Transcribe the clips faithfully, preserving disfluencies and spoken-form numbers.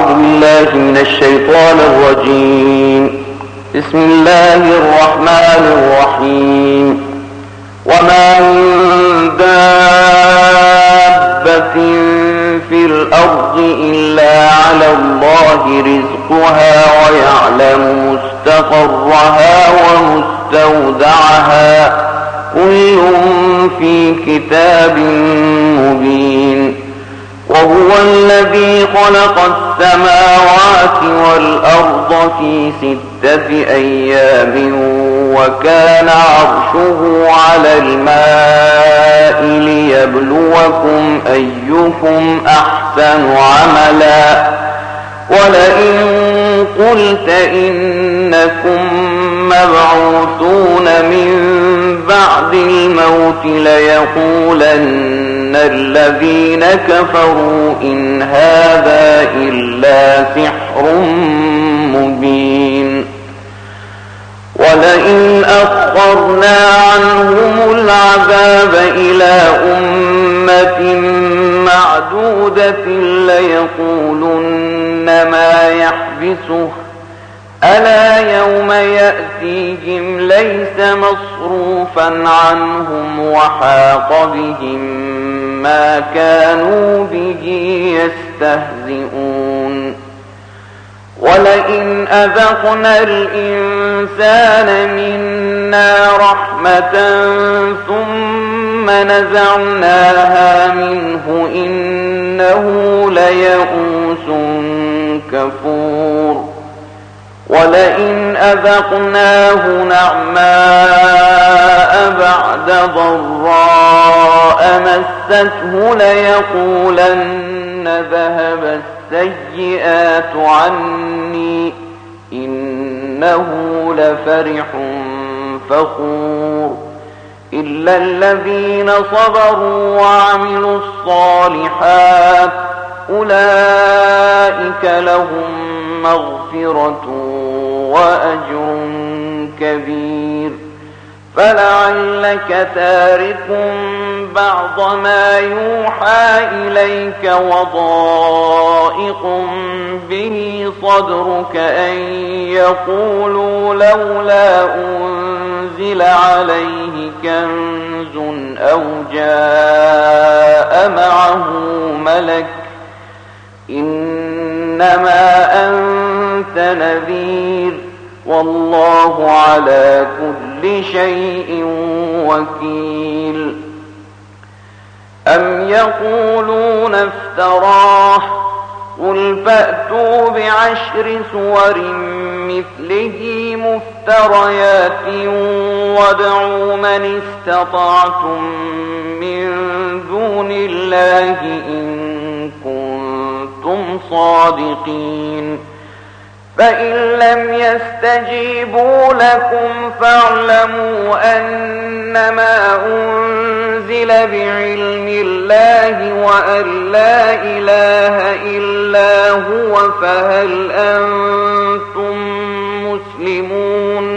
أعوذ بالله من الشيطان الرجيم. بسم الله الرحمن الرحيم. وما من دابة في الأرض إلا على الله رزقها ويعلم مستقرها ومستودعها كل في كتاب مبين. وهو الذي خلق السماوات والأرض في ستة أيام وكان عرشه على الماء ليبلوكم أيكم أحسن عملا. ولئن قلت إنكم مبعوثون من بعد الموت ليقولن الذين كفروا إن هذا إلا سحر مبين. ولئن أخرنا عنهم العذاب إلى أمة معدودة ليقولن ما يحبسه ألا يوم يأتيهم ليس مصروفا عنهم وحاق بهم ما كانوا به يستهزئون. ولئن أذقنا الإنسان منا رحمة ثم نزعناها منه إنه ليئوس كفور. ولئن أذقناه نعماء بعد ضراء مسته ليقولن ذهب السيئات عني إنه لفرح فخور. إلا الذين صبروا وعملوا الصالحات أولئك لهم مغفرة وأجر كبير. فلعلك تارك بعض ما يوحى إليك وضائق به صدرك أن يقولوا لولا أنزل عليه كنز أو جاء معه ملك إنما أنت نذير والله على كل شيء وكيل. أم يقولون افتراه قل فأتوا بعشر سور مثله مفتريات وادعوا من استطعتم من دون الله إن كنتم صادقين. فإن لم يستجيبوا لكم فاعلموا أنما أنزل بعلم الله وأن لا إله إلا هو فهل أنتم مسلمون.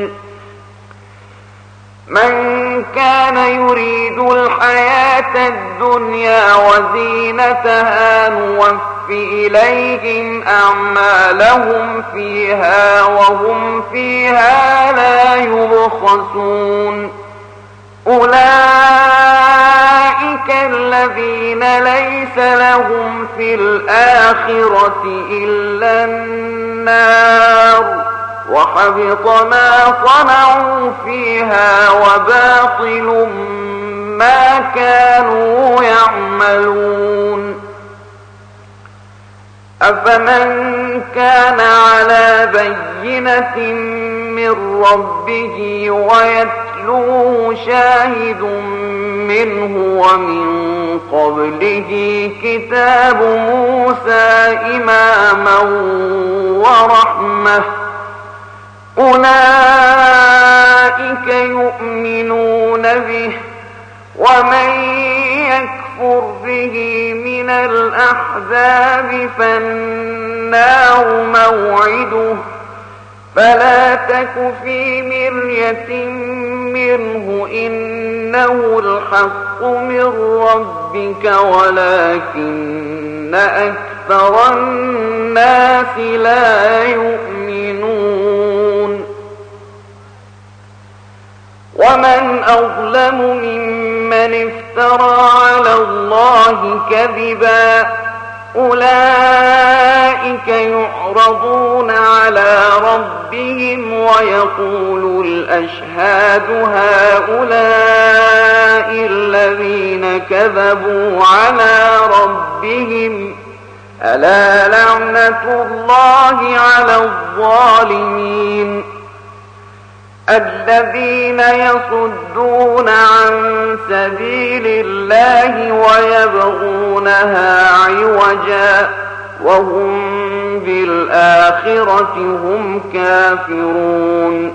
من كان يريد الحياة الدنيا وزينتها نوفي إليهم أعمالهم فيها وهم فيها لا يبخسون. أولئك الذين ليس لهم في الآخرة إلا النار وحبط ما صنعوا فيها وباطل ما كانوا يعملون. أفمن كان على بينة من ربه ويتلوه شاهد منه ومن قبله كتاب موسى إماما ورحمة أولئك يؤمنون به. ومن يكفر به من الأحزاب فالنار موعده فلا تك في مرية منه إنه الحق من ربك ولكن أكثر الناس الناس لا يؤمنون. ومن أظلم ممن افترى على الله كذبا أولئك يعرضون على ربهم ويقول الأشهاد هؤلاء الذين كذبوا على ربهم ألا لعنة الله على الظالمين. الذين يصدون عن سبيل الله ويبغونها عوجا وهم بالآخرة هم كافرون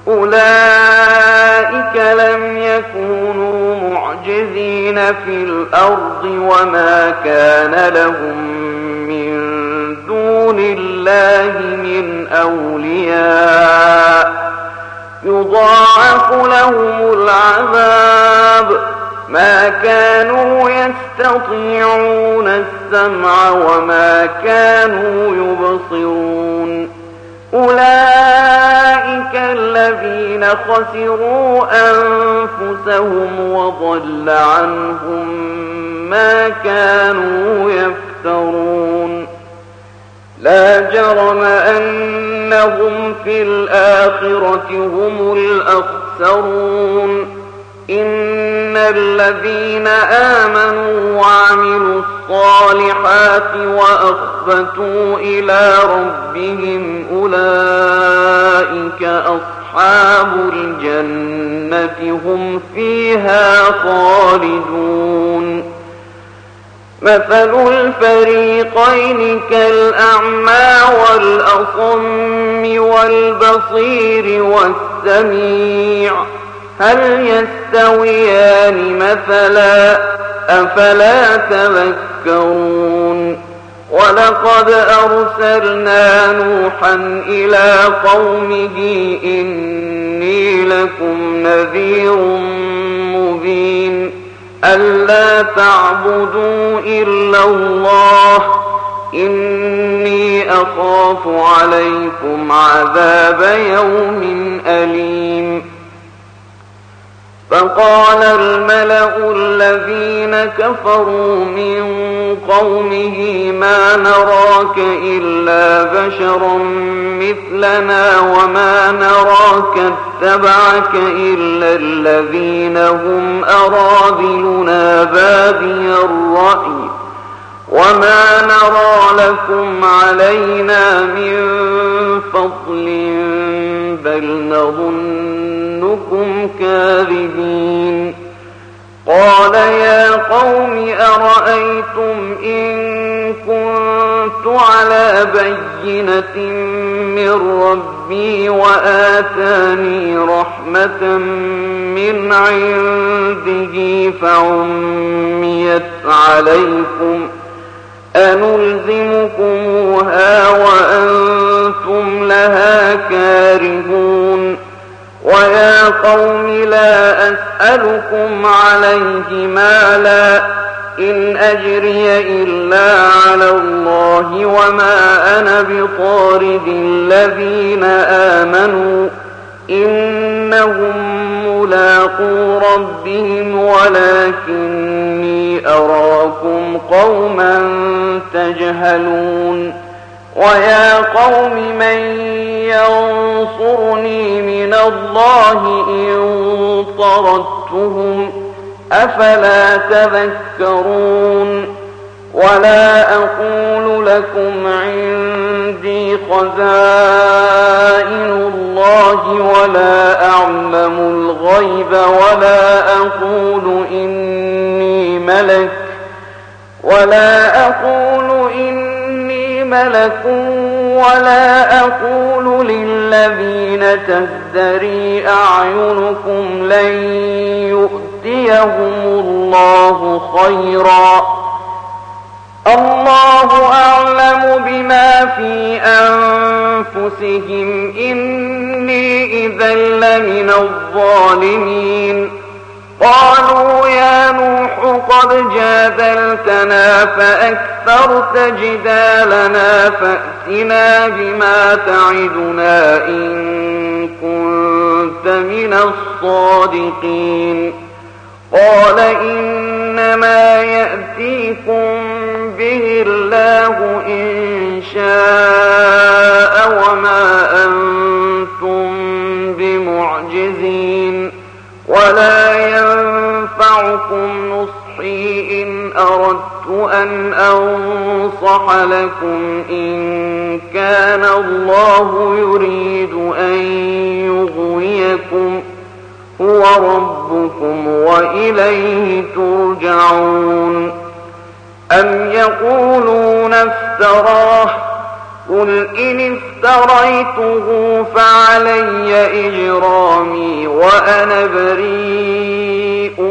أولئك لم يكونوا معجزين في الأرض وما كان لهم من دون الله من أولياء يضاعف لهم العذاب ما كانوا يستطيعون السمع وما كانوا يبصرون أولئك الذين خسروا أنفسهم وضل عنهم ما كانوا يفترون لا جرم أنهم في الآخرة هم الأخسرون إن الذين آمنوا وعملوا الصالحات وأخبتوا إلى ربهم أولئك أصحاب الجنة هم فيها خالدون مثل الفريقين كالأعمى والأصم والبصير والسميع هل يستويان مثلا أفلا تذكرون ولقد أرسلنا نوحا إلى قومه إني لكم نذير مبين ألا تعبدوا إلا الله إني أخاف عليكم عذاب يوم أليم فقال الملأ الذين كفروا من قومه ما نراك إلا بشرا مثلنا وما نراك اتبعك إلا الذين هم أراذلنا بادي الرأي وما نرى لكم علينا من فضل بل نظنكم كاذبين قال يا قوم أرأيتم إن كنت على بينة من ربي وآتاني رحمة من عنده فعميت عليكم أنلزمكموها وأنتم لها كارهون ويا قوم لا أسألكم عليه مالا إن أجري إلا على الله وما أنا بطارد الذين آمنوا إنهم ملاقو ربهم ولكني أراكم قوما تجهلون ويا قوم من ينصرني من الله إن طردتهم أفلا تذكرون ولا أقول لكم عندي خزائن الله ولا أعلم الغيب ولا أقول إني ملك ولا أقول إني ملك ولا أقول للذين تزدري أعينكم لن يؤتيهم الله خيرا الله أعلم بما في أنفسهم إني إذا لمن الظالمين قالوا يا نوح قد جادلتنا فأكثرت جدالنا فأتنا بما تعدنا إن كنت من الصادقين. قال إنما يأتيكم به الله إن شاء وما أنتم بمعجزين ولا ينفعكم نصحي إن أردت أن أنصح لكم إن كان الله يريد أن يغويكم هو ربكم وإليه ترجعون. أم يقولون افتراه قل إن افتريته فعلي إجرامي وأنا بريء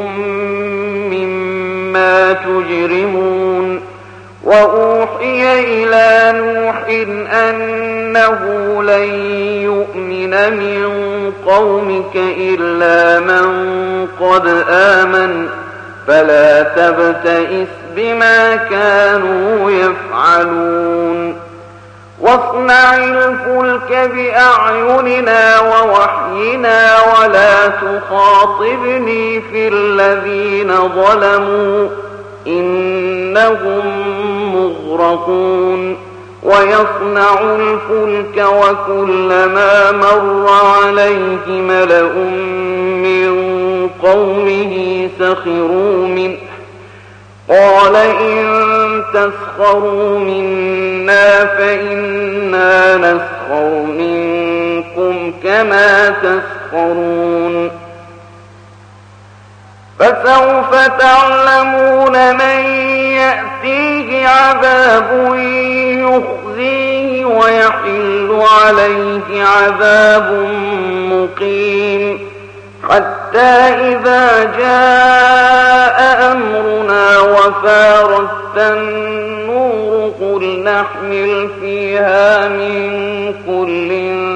مما تجرمون. وأوحي إلى نوح أنه لن يؤمن من قومك إلا من قد آمن فلا تبتئس بما كانوا يفعلون. واصنع الفلك بأعيننا ووحينا ولا تخاطبني في الذين ظلموا إنهم مغرقون. ويصنع الفلك وكلما مر عليه ملأ من قومه سخروا منه قال إن تسخروا منا فإنا نسخر منكم كما تسخرون. فسوف تعلمون من يأتيه عذاب يخزيه ويحل عليه عذاب مقيم. حتى إذا جاء أمرنا وفارت النور قل نحمل فيها من كل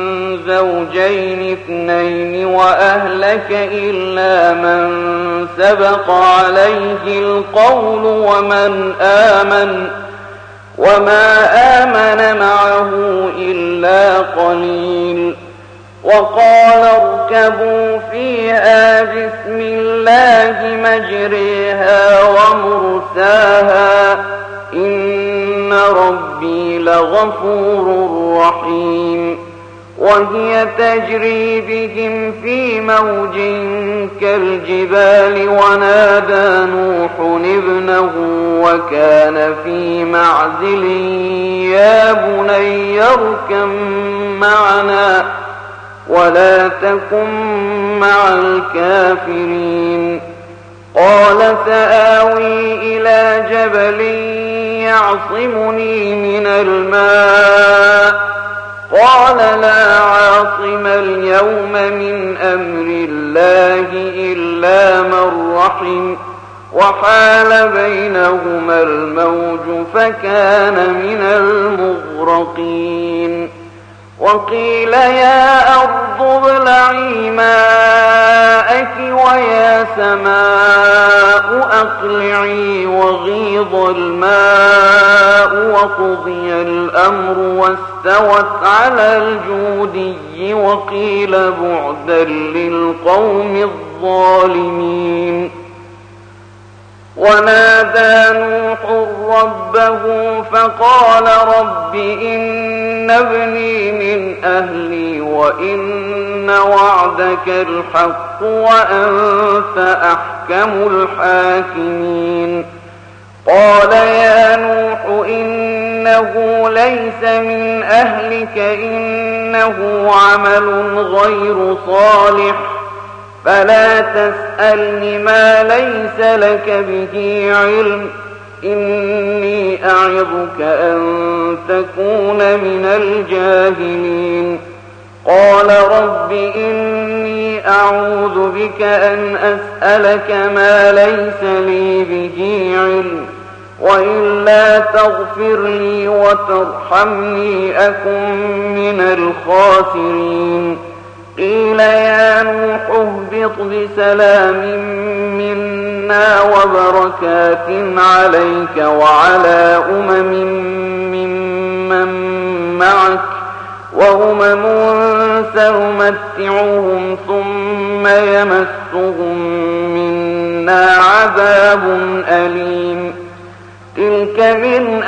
زوجين اثنين وأهلك إلا من سبق عليه القول ومن آمن وما آمن معه إلا قليل. وقال اركبوا فيها بسم الله مجريها ومرساها إن ربي لغفور رحيم. وهي تجري بهم في موج كالجبال ونادى نوح ابنه وكان في معزل يا بني اركب معنا ولا تكن مع الكافرين. قال سآوي إلى جبل يعصمني من الماء قال لا عاصم اليوم من أمر الله إلا من رحم وحال بينهما الموج فكان من المغرقين. وقيل يا أرض ابلعي ماءك ويا سماء أقلعي وغيض الماء وقضي الأمر واستوت على الجودي وقيل بعدا للقوم الظالمين. ونادى نوح ربه فقال رب إن ابني من أهلي وإن وعدك الحق وأنت أحكم الحاكمين. قال يا نوح إنه ليس من أهلك إنه عمل غير صالح فلا تسألني ما ليس لك به علم إني أعظك أن تكون من الجاهلين. قال رب إني أعوذ بك أن أسألك ما ليس لي به علم وإلا تغفر لي وترحمني أكن من الخاسرين. قيل يا نوح اهبط بسلام منا وبركات عليك وعلى أمم ممن معك وأمم سنمتعهم ثم يمسهم منا عذاب أليم تلك من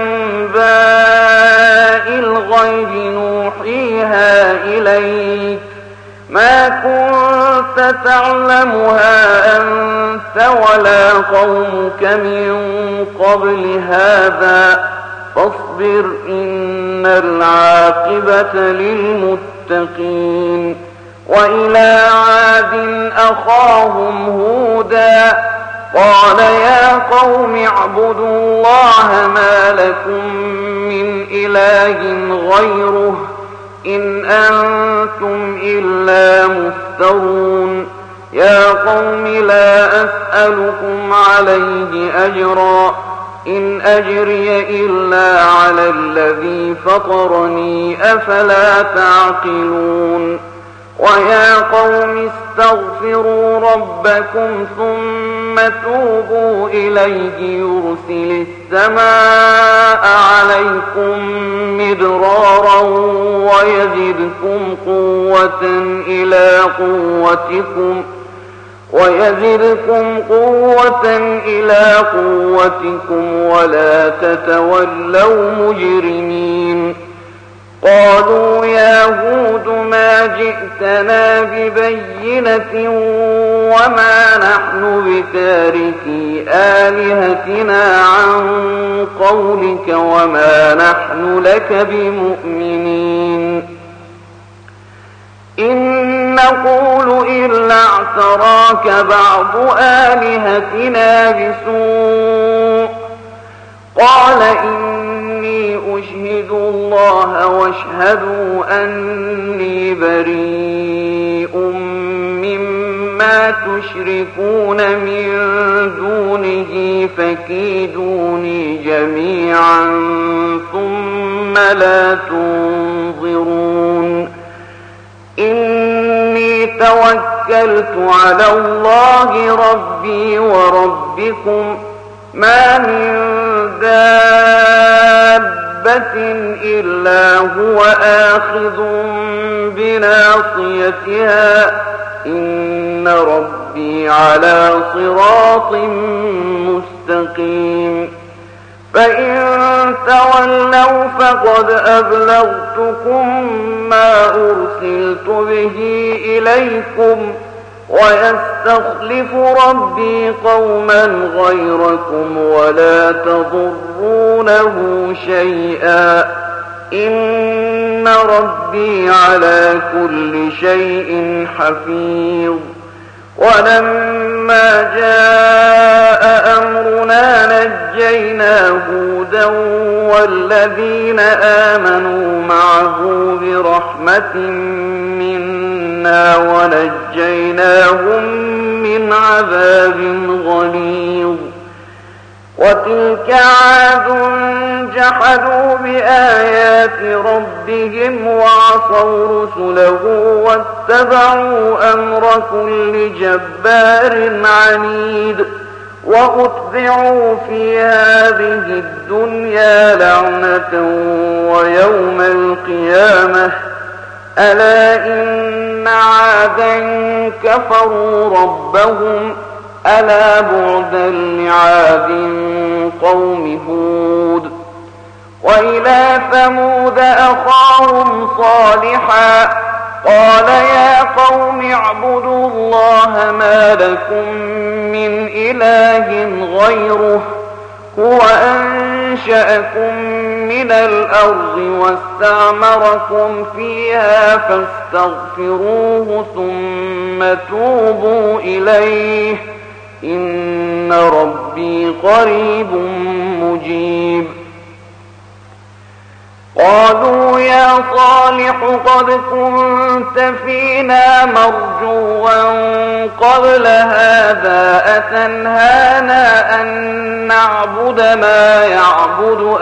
أنباء الغيب نوحيها إليك ما كنت تعلمها أنت ولا قومك من قبل هذا فاصبر إن العاقبة للمتقين وإلى عاد أخاهم هودا قال يا قوم اعبدوا الله ما لكم من إله غيره إن أنتم إلا مفترون يا قوم لا أسألكم عليه أجرا إن أجري إلا على الذي فطرني أفلا تعقلون ويا قوم استغفروا ربكم ثم توبوا إليه يرسل السماء عليكم مدرارا ويزدكم قوة إلى قوتكم ويزدكم قوة إلى قوتكم ولا تتولوا مجرمين قالوا يا هود ما جئتنا ببينة وما نحن بتاركي آلهتنا عن قولك وما نحن لك بمؤمنين إن نقول إلا اعتراك بعض آلهتنا بسوء قال إني أشهد الله واشهدوا أني بريء مما تشركون من دونه فكيدوني جميعا ثم لا تنظرون إني توكلت على الله ربي وربكم ما من دابة إلا هو آخذ بناصيتها إن ربي على صراط مستقيم فإن تولوا فقد أبلغتكم ما أرسلت به إليكم ويستخلف ربي قوما غيركم ولا تضرونه شيئا إن ربي على كل شيء حفيظ ولما جاء أمرنا نجينا هودا والذين آمنوا معه برحمة منا ونجيناهم من عذاب غليظ وتلك عاد جحدوا بآيات ربهم وعصوا رسله واتبعوا أمر كل جبار عنيد وأتبعوا في هذه الدنيا لعنة ويوم القيامة ألا إن عادا كفروا ربهم ألا بعدا لعاد قوم هود وإلى ثمود أخاهم صالحا قال يا قوم اعبدوا الله ما لكم من إله غيره هو أنشأكم من الأرض واستعمركم فيها فاستغفروه ثم توبوا إليه إن ربي قريب مجيب قالوا يا صالح قد كنت فينا مرجوا قبل هذا أتنهانا أن نعبد ما يعبد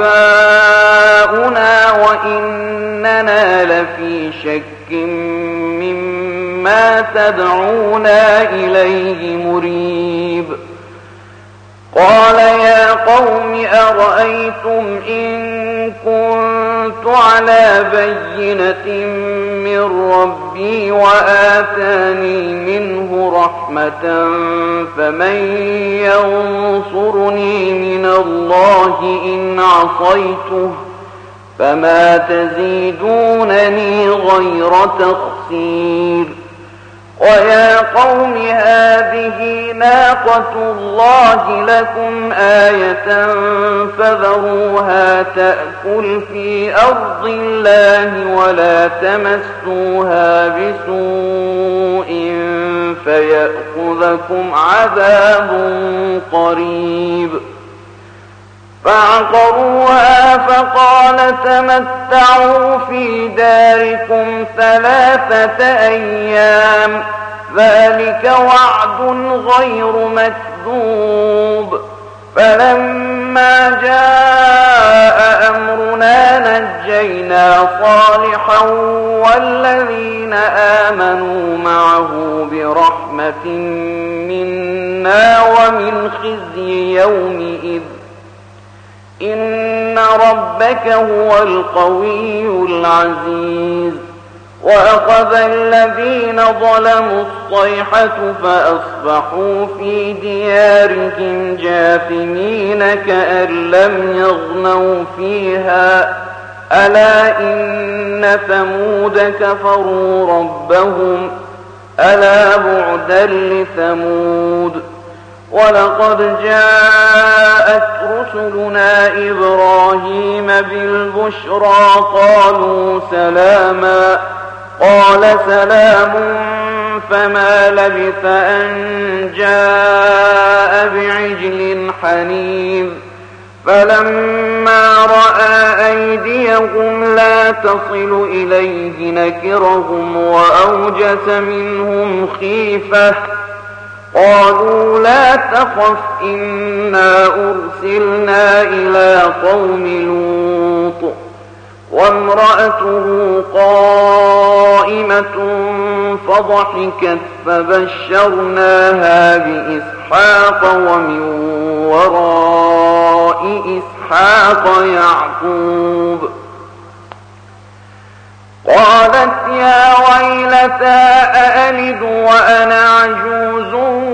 آباؤنا وإننا لفي شك ما تدعونا إليه مريب. قال يا قوم أرأيتم إن كنت على بينة من ربي وآتاني منه رحمة فمن ينصرني من الله إن عصيته فما تزيدونني غير تخسير. ويا قوم هذه ناقة الله لكم آية فذروها تأكل في أرض الله ولا تمسوها بسوء فيأخذكم عذاب قريب. فعقروها فقال تمتعوا في داركم ثلاثة أيام ذلك وعد غير مكذوب. فلما جاء أمرنا نجينا صالحا والذين آمنوا معه برحمة منا ومن خزي يومئذ إن ربك هو القوي العزيز. وأخذ الذين ظلموا الصيحة فأصبحوا في ديارهم جاثمين كأن لم يغنوا فيها ألا إن ثمود كفروا ربهم ألا بعدا لثمود. ولقد جاءت رسلنا إبراهيم بالبشرى قالوا سلاما قال سلام فما لبث أن جاء بعجل حنيذ. فلما رأى أيديهم لا تصل إليه نكرهم وأوجس منهم خيفة قالوا لا تخف إنا أرسلنا إلى قوم لوط وامرأته قائمة فضحكت فبشرناها بإسحاق ومن وراء إسحاق يعقوب. قالت يا ويلتى أألد وأنا عجوز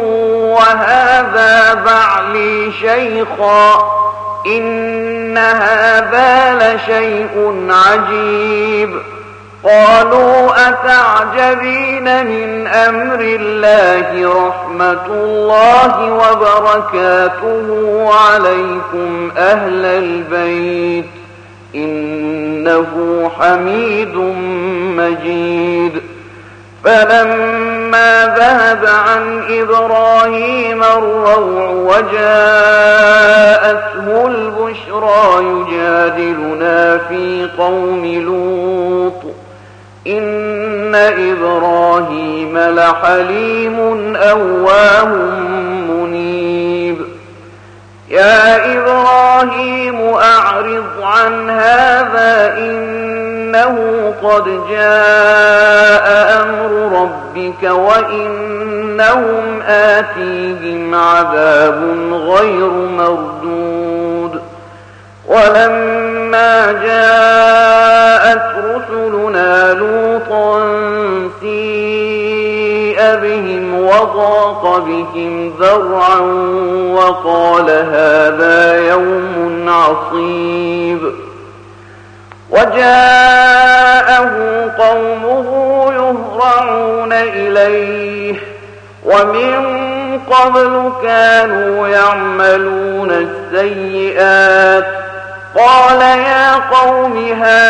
وهذا بعلي شيخا إن هذا لشيء عجيب. قالوا أتعجبين من أمر الله رحمة الله وبركاته عليكم أهل البيت إنه حميد مجيد. فلما ذهب عن إبراهيم الروع وجاءته البشرى يجادلنا في قوم لوط إن إبراهيم لحليم أواه منيب. يا إبراهيم أعرض عن هذا إنه قد جاء أمر ربك وإنهم آتيهم عذاب غير مردود. ولما جاءت رسلنا لوطا سيء بهم وضاق بهم ذرعا وقال هذا يوم عصيب. وجاءه قومه يهرعون إليه ومن قبل كانوا يعملون السيئات. قال يا قوم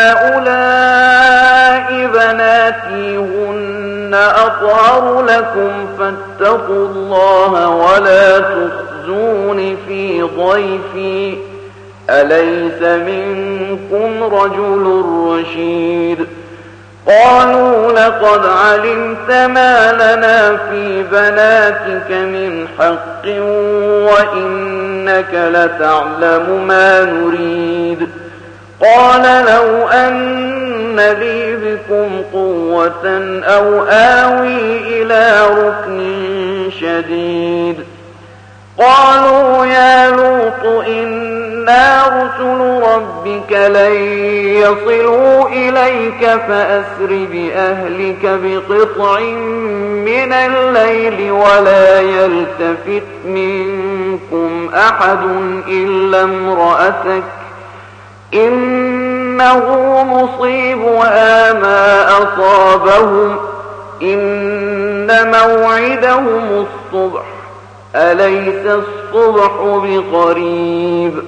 هؤلاء بناتي هن أطهر لكم فاتقوا الله ولا تخزون في ضيفي أليس منكم رجل رشيد. قالوا لقد علمت ما لنا في بناتك من حق وإنك لتعلم ما نريد. قال لو أن لي بكم قوة أو آوي إلى ركن شديد قالوا يا لوط إنا رسل ربك لن يصلوا إليك فأسر بأهلك بقطع من الليل ولا يلتفت منكم أحد إلا امرأتك إنه مصيبها ما أصابهم إن موعدهم الصبح أليس الصبح بقريب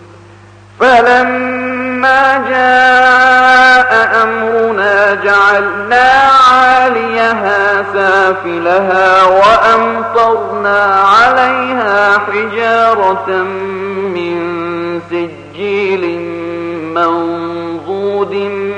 فلما جاء أمرنا جعلنا عاليها سافلها وأمطرنا عليها حجارة من سجيل منضود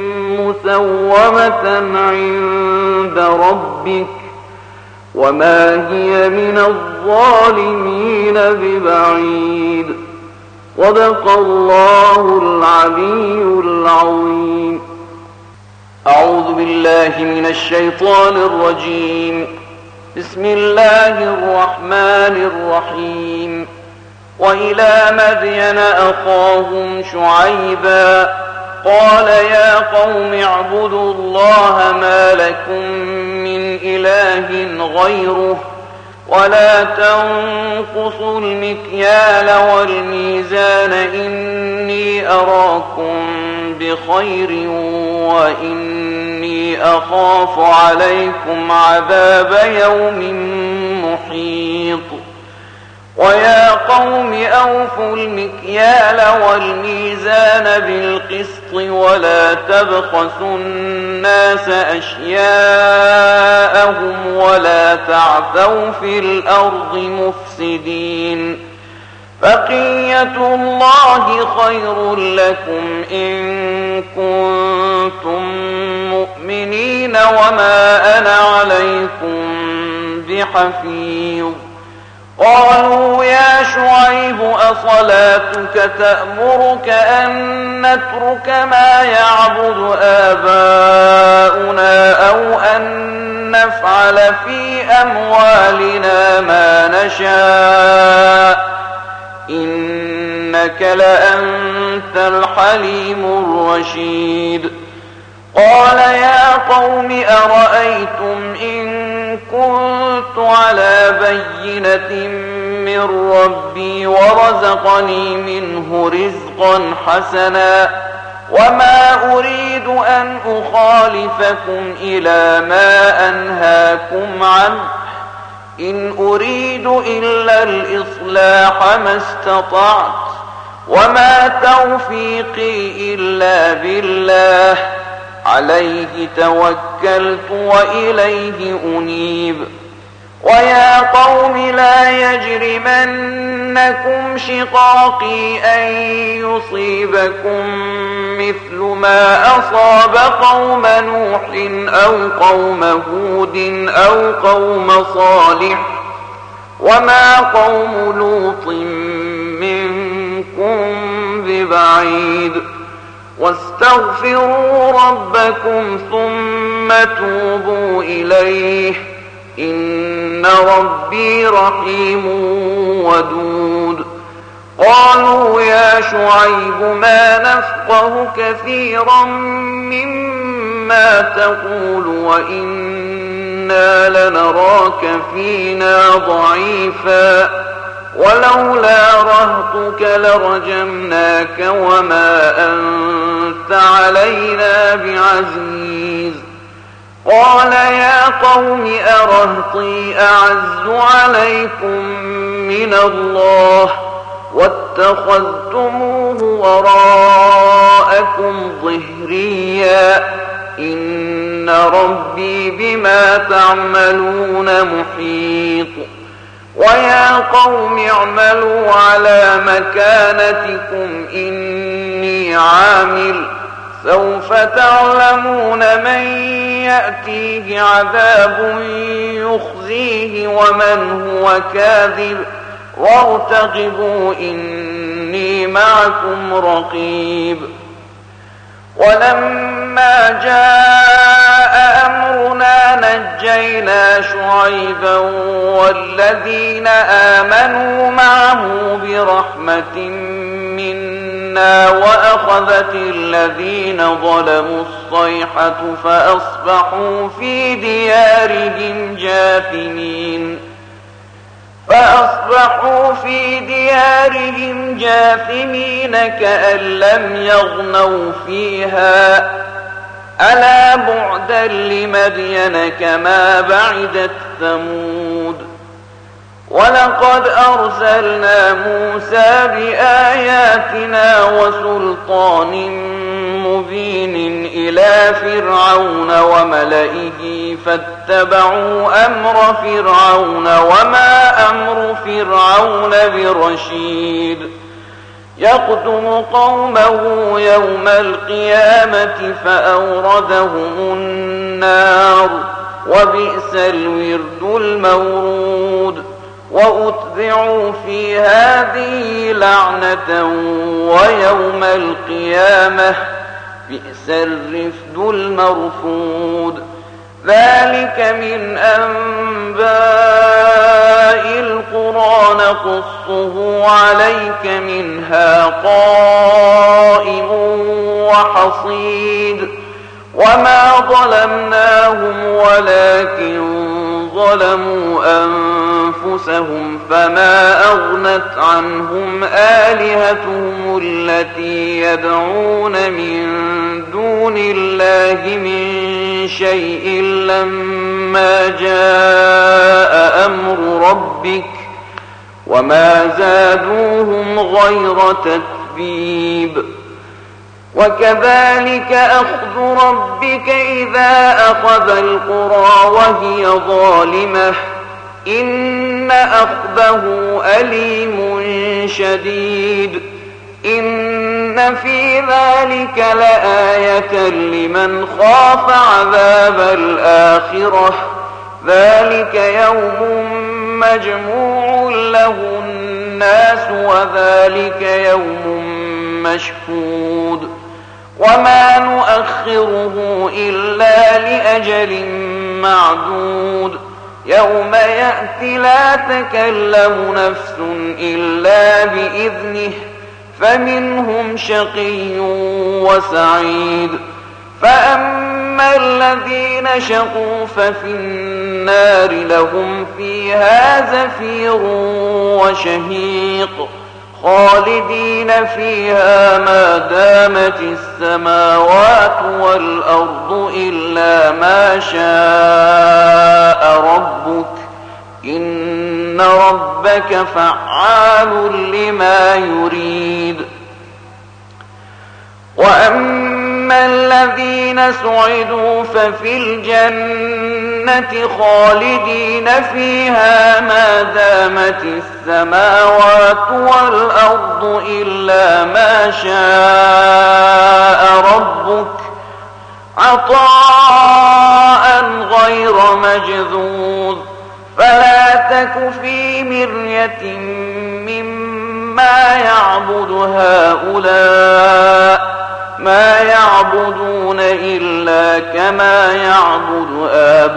مسومة عند ربك وما هي من الظالمين ببعيد صدق الله العلي العظيم. أعوذ بالله من الشيطان الرجيم. بسم الله الرحمن الرحيم. وإلى مدين أخاهم شعيبا قال يا قوم اعبدوا الله ما لكم من إله غيره ولا تنقصوا المكيال والميزان إني أراكم بخير وإني أخاف عليكم عذاب يوم محيط. ويا قوم أوفوا المكيال والميزان بالقسط ولا تبخسوا الناس أشياءهم ولا تعثوا في الأرض مفسدين. بقية الله خير لكم إن كنتم مؤمنين وما أنا عليكم بحفيظ. قالوا يا شعيب أصلاتك تأمرك أن نترك ما يعبد آباؤنا أو أن نفعل في أموالنا ما نشاء إنك لأنت الحليم الرشيد. قال يا قوم أرأيتم إن كنت على بينة من ربي ورزقني منه رزقا حسنا وما أريد أن أخالفكم إلى ما أنهاكم عنه إن أريد إلا الإصلاح ما استطعت وما توفيقي إلا بالله عليه توكلت وإليه أنيب. ويا قوم لا يجرمنكم شقاقي أن يصيبكم مثل ما أصاب قوم نوح أو قوم هود أو قوم صالح وما قوم لوط منكم ببعيد. واستغفروا ربكم ثم توبوا إليه إن ربي رحيم ودود. قالوا يا شعيب ما نفقه كثيرا مما تقول وإنا لنراك فينا ضعيفا ولولا رهطك لرجمناك وما أنت علينا بعزيز. قال يا قوم أرهطي أعز عليكم من الله واتخذتموه وراءكم ظهريا إن ربي بما تعملون محيط. ويا قوم اعملوا على مكانتكم إني عامل سوف تعلمون من يأتيه عذاب يخزيه ومن هو كاذب وارتقبوا إني معكم رقيب. ولما جاء أمرنا نجينا شعيبا والذين آمنوا معه برحمة منا وأخذت الذين ظلموا الصيحة فأصبحوا في ديارهم جاثمين فأصبحوا في ديارهم جاثمين كأن لم يغنوا فيها ألا بعدا لمدين كما بعدت ثمود ولقد أرسلنا موسى بآياتنا وسلطان مبين إلى فرعون وملئه فاتبعوا أمر فرعون وما أمر فرعون برشيد يقدم قومه يوم القيامة فأوردهم النار وبئس الورد المورود وأتبعوا في هذه لعنة ويوم القيامة بئس الرفد المرفود ذلك من أنباء القرى نقصه عليك منها قائم وحصيد وما ظلمناهم ولكن ظلموا أنفسهم فما أغنت عنهم آلهتهم التي يدعون من دون الله من شيء لما جاء أمر ربك وما زادوهم غير تتبيب وكذلك أخذ ربك إذا أخذ القرى وهي ظالمة إن أخذه أليم شديد إن في ذلك لآية لمن خاف عذاب الآخرة ذلك يوم مجموع له الناس وذلك يوم مشهود وما نؤخره إلا لأجل معدود يوم يأتي لا تكلم نفس إلا بإذنه فمنهم شقي وسعيد فأما الذين شقوا ففي النار لهم فيها زفير وشهيق خالدين فيها ما دامت السماوات والأرض إلا ما شاء ربك إن ربك فعال لما يريد وأما الذين سعدوا ففي الجنة خالدين فيها ما دامت السماوات والأرض إلا ما شاء ربك عطاء غير مجذوذ فلا تك في مرية مما يعبد هؤلاء ما يعبدون إلا كما يعبد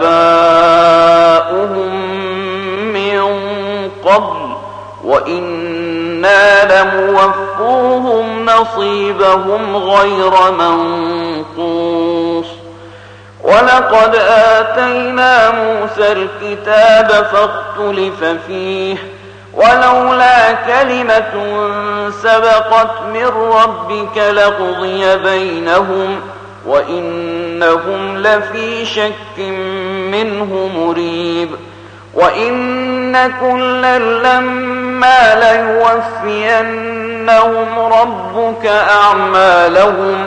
آباؤهم من قبل وإنا لموفوهم نصيبهم غير منقوص ولقد آتينا موسى الكتاب فاختلف فيه ولولا كلمة سبقت من ربك لقضي بينهم وإنهم لفي شك منه مريب وإن كلا لما ليوفينهم ربك أعمالهم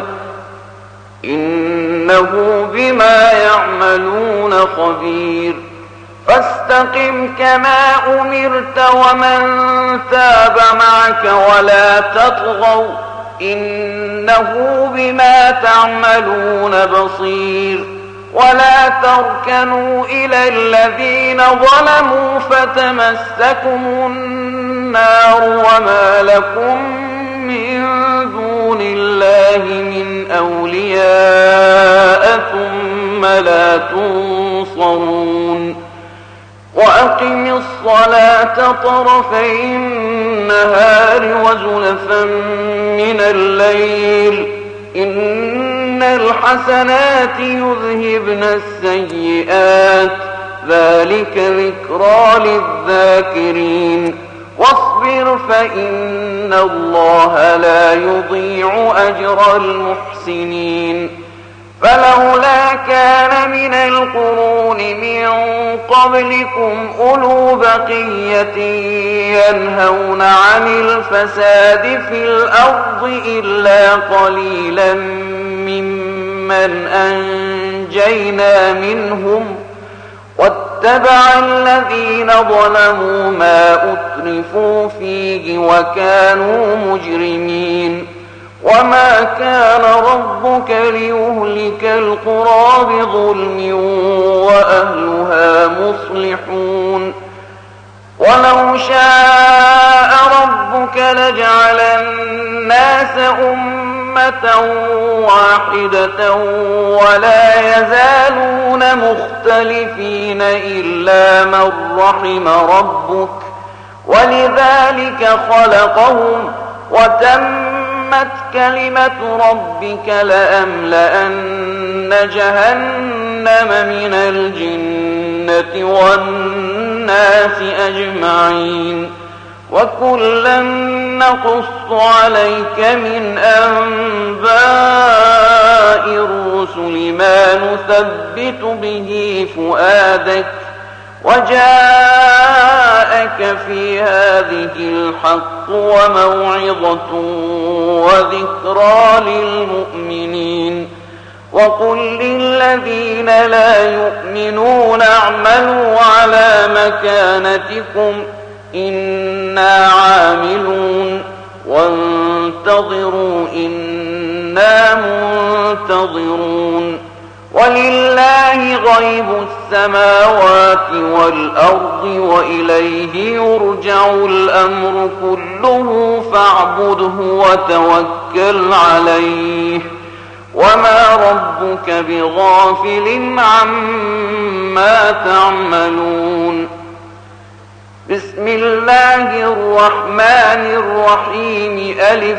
إنه بما يعملون خبير فاستقم كما أمرت ومن تاب معك ولا تطغوا إنه بما تعملون بصير ولا تركنوا إلى الذين ظلموا فتمسكم النار وما لكم من دون دون الله من أولياء ثم لا تنصرون وأقم الصلاة طرفي النهار وزلفا من الليل إن الحسنات يذهبن السيئات ذلك ذكرى للذاكرين واصبر فإن الله لا يضيع أجر المحسنين فلولا كان من القرون من قبلكم أولو بقية ينهون عن الفساد في الأرض إلا قليلا ممن أنجينا منهم واتبع الذين ظلموا ما أترفوا فيه وكانوا مجرمين وما كان ربك ليهلك القرى بظلم وأهلها مصلحون ولو شاء ربك لجعل الناس أمة واحدة ولا يزالون مختلفين إلا من رحم ربك ولذلك خلقهم وتمت كلمة ربك لأملأن جهنم من الجنة والناس أجمعين وكلا نقص عليك من أنباء الرسل ما نثبت به فؤادك وجاءك في هذه الحق وموعظة وذكرى للمؤمنين وقل للذين لا يؤمنون اعملوا على مكانتكم إنا عاملون وانتظروا إنا منتظرون ولله غيب السماوات والأرض وإليه يرجع الأمر كله فاعبده وتوكل عليه وما ربك بغافل عما تعملون بسم الله الرحمن الرحيم ألف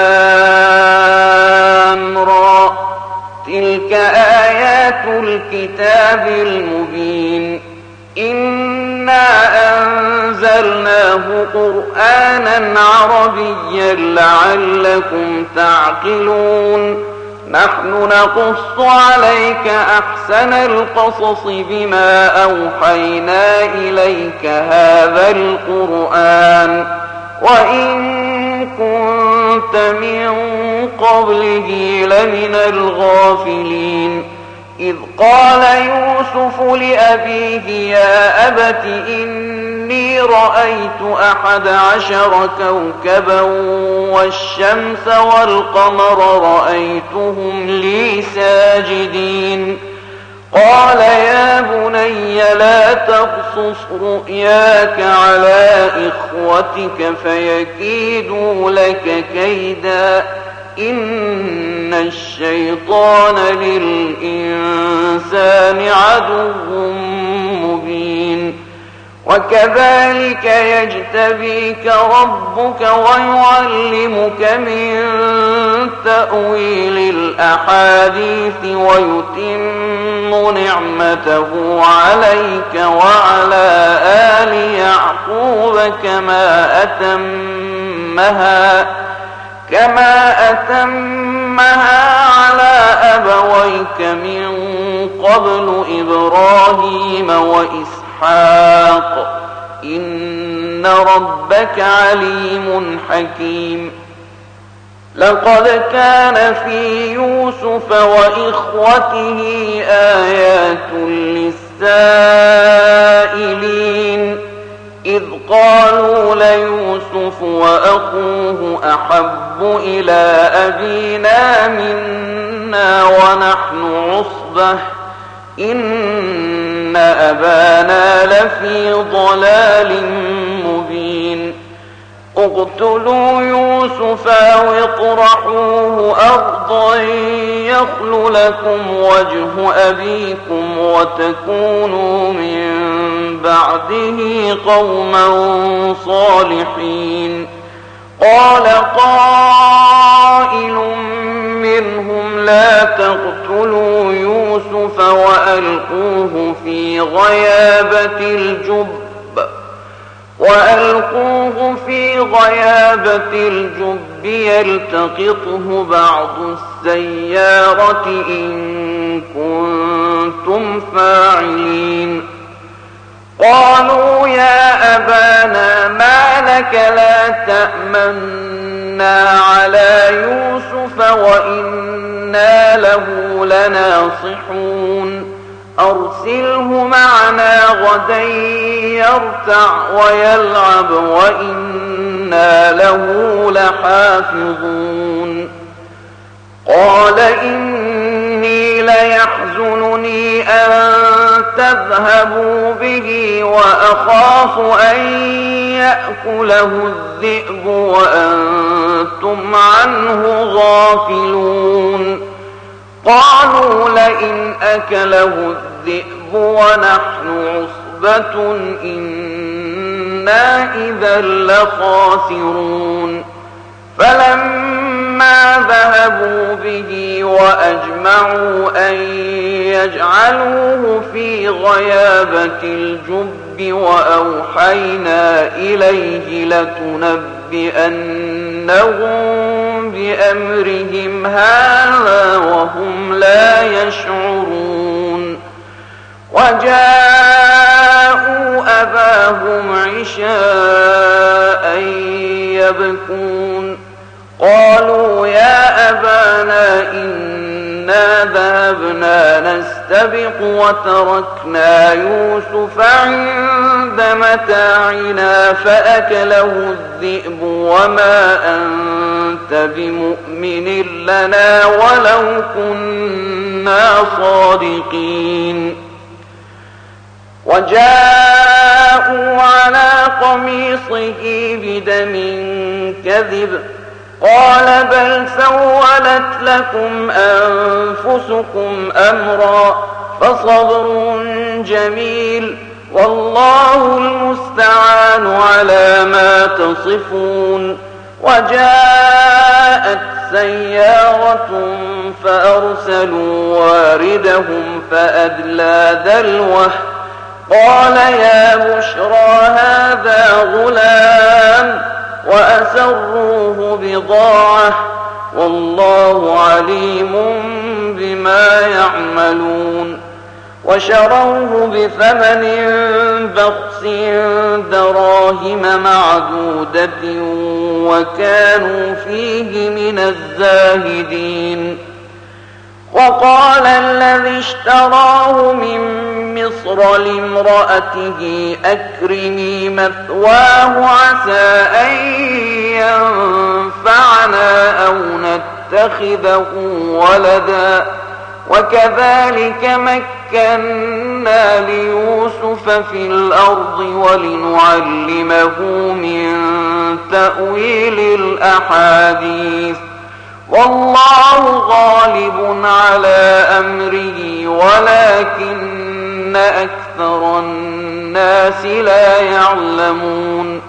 لام را تلك آيات الكتاب المبين إنا أنزلناه قرآنا عربيا لعلكم تعقلون نحن نقص عليك أحسن القصص بما أوحينا إليك هذا القرآن وإن كنت من قبله لمن الغافلين إذ قال يوسف لأبيه يا أبت إني رأيت أحد عشر كوكبا والشمس والقمر رأيتهم لي ساجدين قال يا بني لا تقصص رؤياك على إخوتك فيكيدوا لك كيدا إن الشيطان للإنسان عدو مبين وكذلك يجتبيك ربك ويعلمك من تأويل الأحاديث ويتم نعمته عليك وعلى آل يعقوب كما أتمها كما أتمها على أبويك من قبل إبراهيم وإسحاق إن ربك عليم حكيم لقد كان في يوسف وإخوته آيات للسائلين إذ قالوا ليوسف وأخوه أحب إلى أبينا منا ونحن عصبة إن أبانا لفي ضلال مبين اقتلوا يوسف أو اطرحوه أرضا يخل لكم وجه أبيكم وتكونوا من بعده قوما صالحين. قال قائل منهم لا تقتلوا يوسف وألقوه في غيابة الجب وألقوه في غيابة الجب يلتقطه بعض السيارة إن كنتم فاعلين. قالوا يا أبانا ما لك لا تأمنا على يوسف وإنا له لناصحون. أرسله معنا غدا يرتع ويلعب وإنا له لحافظون. قال إني ليحزنني أن تذهبوا به وأخاف أن يأكله الذئب وأنتم عنه غافلون. قالوا لئن أكله الذئب ونحن عصبة إنا إذا لخاسرون. فلما ذهبوا به وأجمعوا أن يجعلوه في غيابة الجب وأوحينا إليه لتنبئنهم بأمرهم هذا وهم لا يشعرون. وجاءوا أباهم عشاء يبكون. قالوا يا أبانا إنا ذهبنا نستبق وتركنا يوسف عند متاعنا فأكله الذئب وما أنت بمؤمن لنا ولو كنا صادقين. وجاءوا على قميصه بدم كذب قال بل سولت لكم أنفسكم أمرا فصبر جميل والله المستعان على ما تصفون. وجاءت سيارة فأرسلوا واردهم فأدلى دلوه قال يا بشرى هذا غلام وأسروه بضاعة والله عليم بما يعملون. وشروه بثمن بخس دراهم معدودة وكانوا فيه من الزاهدين. وقال الذي اشتراه من مصر لامرأته أكرمي مثواه عسى أن ينفعنا أو نتخذه ولدا وكذلك مكنا ليوسف في الأرض ولنعلمه من تأويل الأحاديث والله غالب على أمره ولكن أكثر الناس لا يعلمون.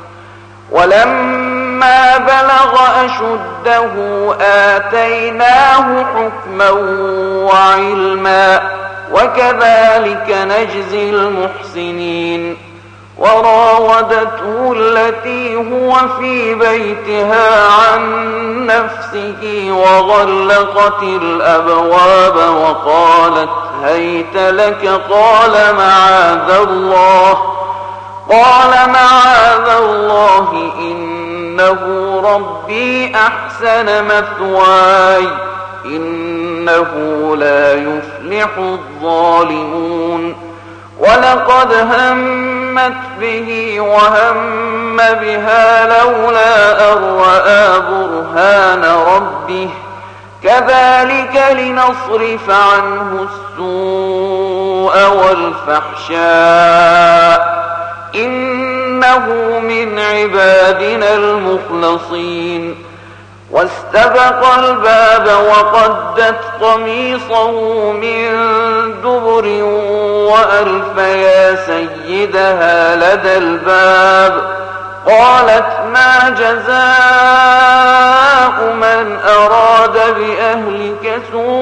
ولما بلغ أشده آتيناه حكما وعلما وكذلك نجزي المحسنين. وراودته التي هو في بيتها عن نفسه وغلقت الأبواب وقالت هيت لك قال معاذ الله قال معاذ الله إنه ربي أحسن مثواي إنه لا يفلح الظالمون. ولقد همت به وهم بها لولا أن رأى برهان ربه كذلك لنصرف عنه السوء والفحشاء إن إنه من عبادنا المخلصين واستبق الباب وقدت قميصه من دبر وألف يا سيدها لدى الباب قالت ما جزاء من أراد بأهلك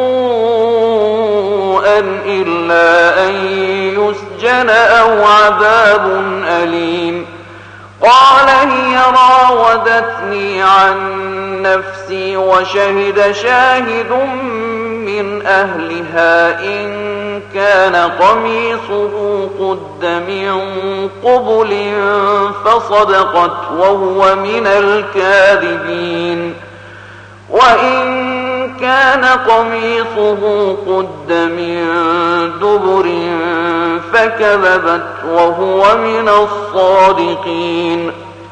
سوءا إلا أن يسجن أو عذاب أليم قال هي راودتني عن نفسي وشهد شاهد من أهلها إن كان قميصه قد من قبل فصدقت وهو من الكاذبين وإن كان قميصه قد من دبر فكذبت وهو من الصادقين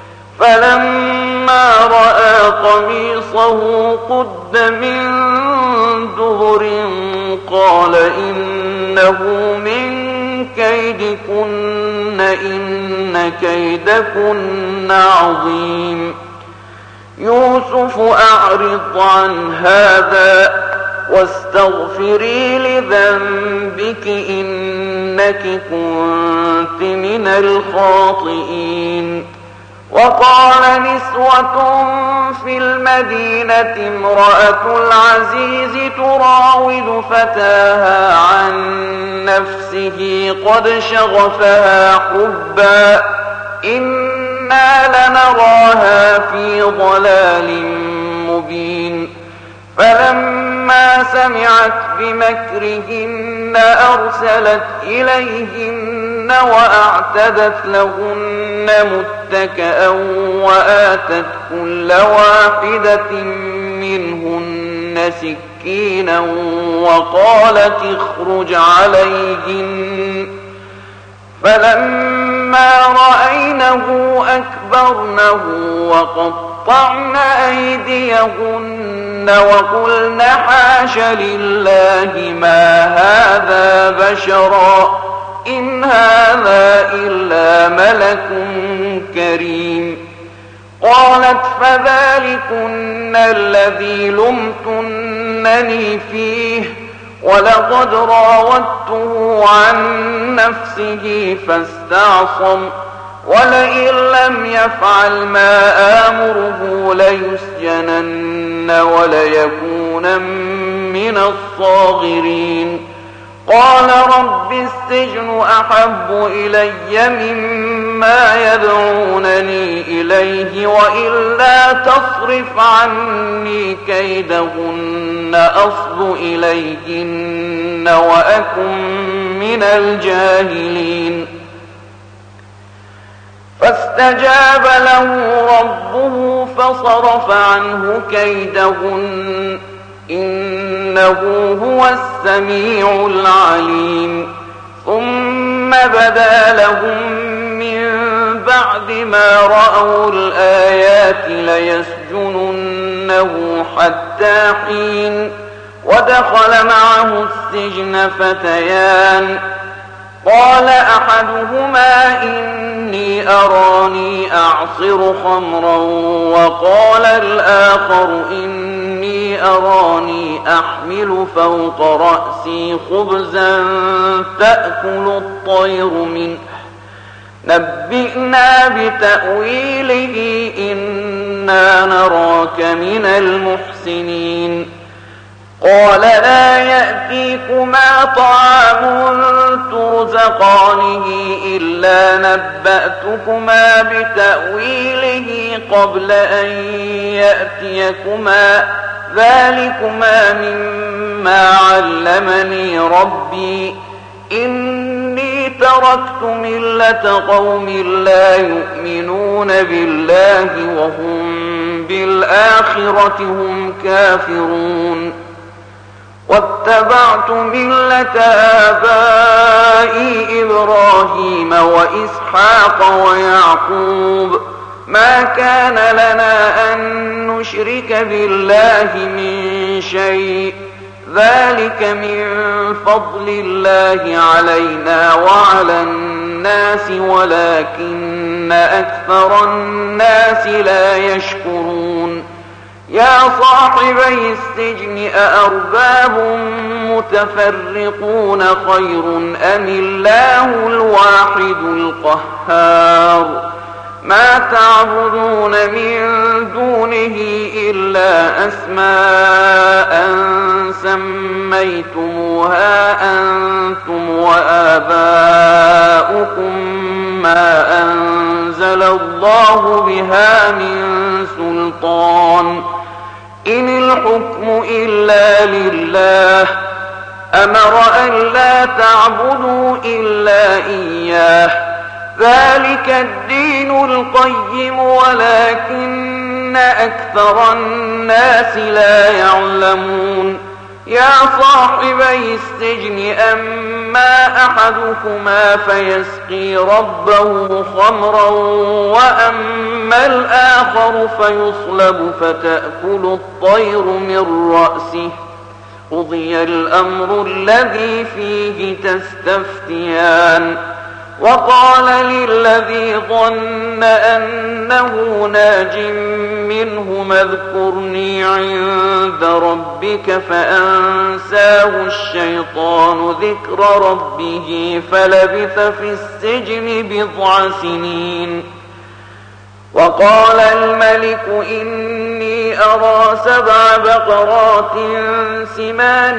فلما رأى قميصه قد من دبر قال إنه من كيدكن إن كيدكن عظيم يوسف أعرض عن هذا واستغفري لذنبك إنك كنت من الخاطئين وقال نسوة في المدينة امرأة العزيز تراود فتاها عن نفسه قد شغفها حبا إنا لنراها في ضلال مبين فلما سمعت بمكرهن أرسلت إليهن وأعتدت لهن متكئا وآتت كل واحدة منهن سكينا وقالت اخرج عليهن فلما رأينه أكبرنه وقطعن أيديهن وقلن حاش لله ما هذا بشرا إن هذا إلا ملك كريم قالت فذلكن الذي لمتنني فيه ولقد راودته عن نفسه فاستعصم ولئن لم يفعل ما آمره ليسجنن وليكون من الصاغرين قال رب السجن أحب إلي مما يدعونني إليه وإلا تصرف عني كيدهن أصب إليهن وأكن من الجاهلين فاستجاب له ربه فصرف عنه كيدهن إنه هو السميع العليم ثم بدا لهم من بعد ما رأوا الآيات ليسجننه حتى حين ودخل معه السجن فتيان قال أحدهما إني أراني أعصر خمرا وقال الآخر إني أراني أحمل فوق رأسي خبزا تأكل الطير منه نبئنا بتأويله إنا نراك من المحسنين قال لا يأتيكما طعام ترزقانه إلا نبأتكما بتأويله قبل أن يأتيكما ذلكما مما علمني ربي إني تركت ملة قوم لا يؤمنون بالله وهم بالآخرة هم كافرون واتبعت ملة آبائي إبراهيم وإسحاق ويعقوب ما كان لنا أن نشرك بالله من شيء ذلك من فضل الله علينا وعلى الناس ولكن ولكن أكثر الناس لا يشكرون يا صاحبي السجن أأرباب متفرقون خير أم الله الواحد القهار ما تعبدون من دونه إلا أسماء سميتموها أنتم وآباؤكم ما أنزل الله بها من سلطان إن الحكم إلا لله أمر أن لا تعبدوا إلا إياه ذلك الدين القيم ولكن أكثر الناس لا يعلمون يا صاحبي السجن أما أحدكما فيسقي ربه خمرا وأما الآخر فيصلب فتأكل الطير من رأسه قضي الأمر الذي فيه تستفتيان وقال للذي ظن أنه ناج منهما اذكرني عند ربك فأنساه الشيطان ذكر ربه فلبث في السجن بضع سنين وقال الملك إني أرى سبع بقرات سمان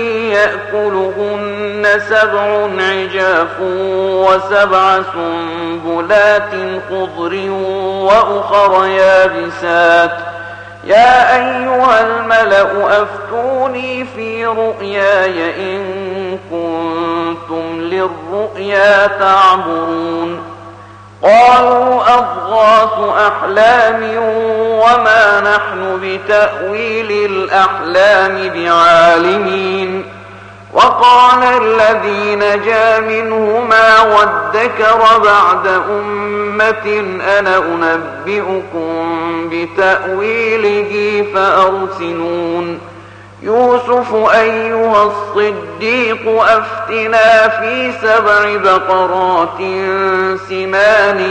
يأكلهن سبع عجاف وسبع سنبلات خضر وأخر يابسات يا أيها الملأ أفتوني في رؤياي إن كنتم للرؤيا تعبرون قالوا أضغاث أحلام وما نحن بتأويل الأحلام بعالمين وقال الذي نجا منهما وادكر بعد أمة أنا أنبئكم بتأويله فأرسلون يوسف أيها الصديق أفتنا في سبع بقرات سمان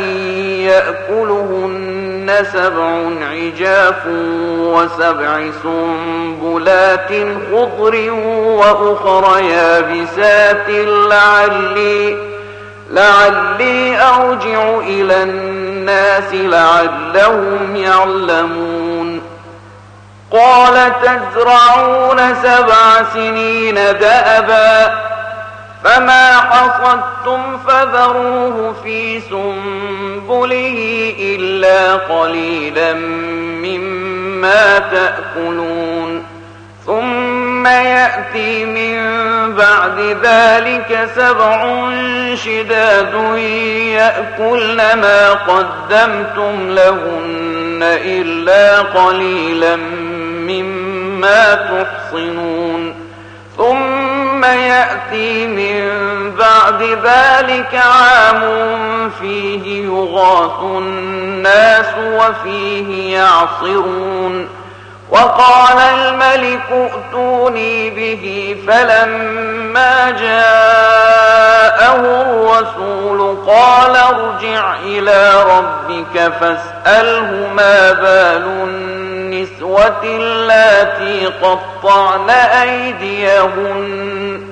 يأكلهن سبع عجاف وسبع سنبلات خضر وأخر يابسات لعلي, لعلي أرجع إلى الناس لعلهم يعلمون قال تزرعون سبع سنين دأبا فما حصدتم فذروه في سنبله إلا قليلا مما تأكلون ثم يأتي من بعد ذلك سبع شداد يأكلن ما قدمتم لهن إلا قليلا مما تحصنون ثم يأتي من بعد ذلك عام فيه يغاث الناس وفيه يعصرون وقال الملك ائتوني به فلما جاءه الرسول قال ارجع إلى ربك فاسأله ما بال النسوة اللاتي قطعن أيديهن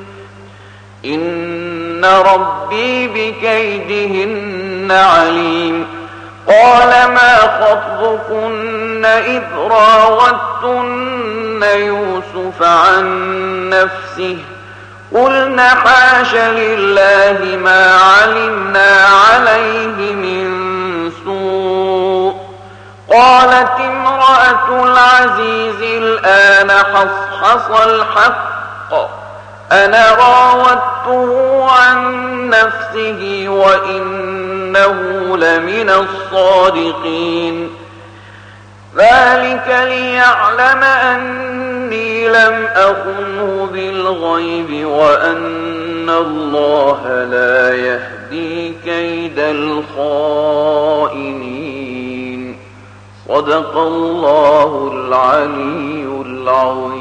إن ربي بكيدهن عليم قال ما خطبكن إذ راوتن يوسف عن نفسه قلن حاش لله ما علمنا عليه من سوء قالت امرأة العزيز الآن حصحص الحق أنا راودته عن نفسه وإنه لمن الصادقين ذلك ليعلم أني لم أخنه بالغيب وأن الله لا يهدي كيد الخائنين صدق الله العلي العظيم.